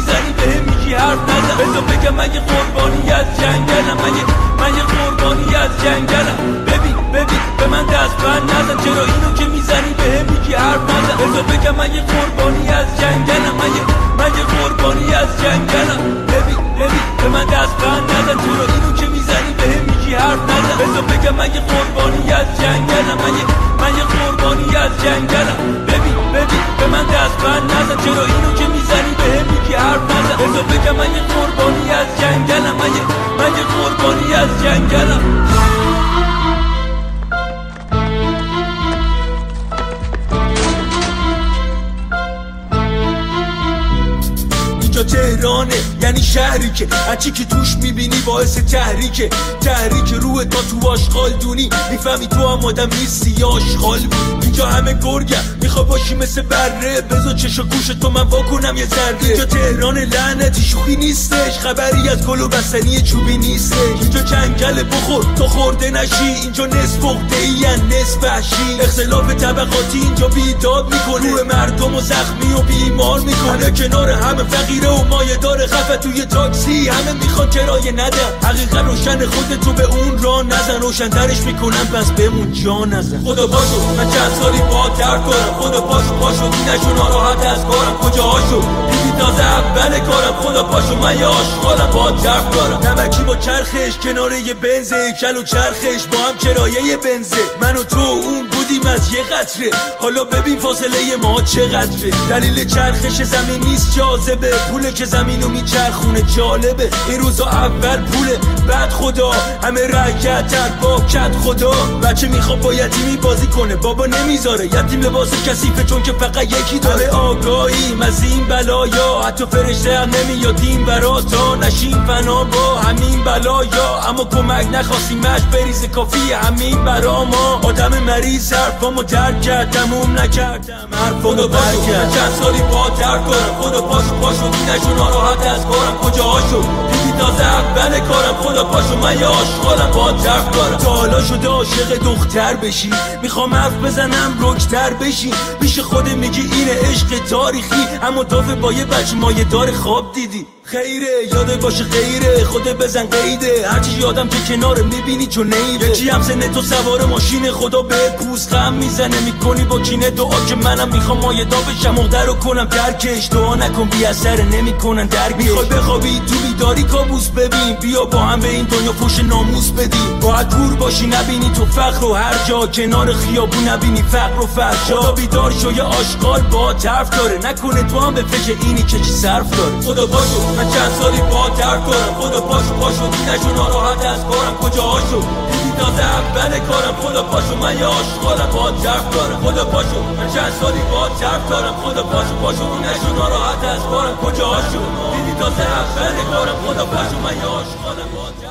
Speaker 8: میزنی بهم میگی حرف نزن بذار بگم من یه قربانی از جنگلم من یه من یه قربانی از جنگلم ببین ببین به من دست بند نزن چرا اینو که میزنی بهم میگی حرف نزن بذار بگم من یه قربانی از جنگلم من یه من یه قربانی از جنگلم ببین ببین به من دست بند نزن چرا اینو که میزنی بهم میگی حرف نزن بذار بگم من یه قربانی از جنگلم من یه من یه قربانی از جنگلم ببین ببین به من دست بند نزن چرا اینو که میزنی بهم میگی حرف نزن بذار بگم من یه قربانی از جنگلم من یه من یه قربانی از جنگلم اینجا تهرانه یعنی شهری که هرچی که توش میبینی باعث تحریکه تحریک روح تا تو آشغال دونی میفهمی تو هم آدم نیستی یا آشغال بود اینجا همه گرگم میخوا باشی مثل بره بذار چشا گوش تو من واکنم یه ذره اینجا تهران لعنتی شوخی نیستش خبری از گل و بستنی چوبی نیستش اینجا جنگل بخور تا خورده نشی اینجا نصف عقده ای نصف وحشی اختلاف طبقاتی اینجا بیداد میکنه روح مردم و زخمی و بیمار میکنه کنار همه فقیره و مایه داره خفه توی تاکسی همه میخوان کرایه ندن حقیقت روشن خودتو به اون راه نزن روشن‌ترش میکنن بس بمون جا نزن خدا پاشو من چند سالی با درد دارم خدا پاشو پاشو دینشو ناراحت از کارم کجا هاشو دیدی تازه اول کارم خدا پاشو من یه عاشقانم با درد دارم نمکی با چرخش کنار یه بنزه کل و چرخش با هم کرایه بنزه من و تو اون بودیم از یه قطره حالا ببین فاصله ما چقدره دلیل چرخش زمین نیست جاذبه پوله که زمینو میچرخونه جالبه این روزا اول پوله بعد خدا همه رکعتن با کت خدا بچه میخواد با یتیمی بازی کنه بابا نمیذاره یتیم لباس کثیفه چون که فقط یکی داره آگاهیم از این بلایا حتی فرشته هم نمیادیم برا تا نشیم فنا با همین بلایا اما کمک نخواستیم مش بریز کافی همین برا ما آدم مریض حرفامو درک کرد تموم نکردم حرفامو برک کرد چند سالی با درک دارم خدا پاشو پاشو دینشو ناراحت از کارم کجا هاشو دیدی تازه اول کارم خدا پاشو من یه عاشقانم با درک دارم تا حالا شده عاشق دختر بشی میخوام حرف بزنم رکتر بشی پیش خود میگی اینه عشق تاریخی اما تافه با یه بچه مایه دار خواب دیدی خیره یاده باشه خیره خوده بزن قیده هرچی یادم که کنار میبینی چون نیره یکی هم سنه تو سوار ماشین خدا به پوست غم میزنه میکنی با کینه دعا که منم میخوام مایدا بشم مقدر رو کنم درکش دعا نکن بی اثر نمیکنن درک میخوای بخوابی تو بیداری کابوس ببین بیا با هم به این دنیا فوش ناموس بدیم باید دور باشی نبینی تو فقر و هر جا کنار خیابون نبینی فقر و فحشا خدا بیدار شو یه آشغال با طرف داره نکنه تو هم به فکر اینی که چی صرف داره خدا باشو من چند سالی با درد دارم خدا پاشو پاشو دینشو ناراحت از کارم کجا هاشو دیدی تازه اول کارم خدا پاشو من یه عاشقانم با درد دارم خدا پاشو من چند سالی با درد دارم خدا پاشو پاشو دینشو ناراحت از کارم کجا هاشو دیدی تازه اول کارم خدا پاشو من یه عاشقانم با درد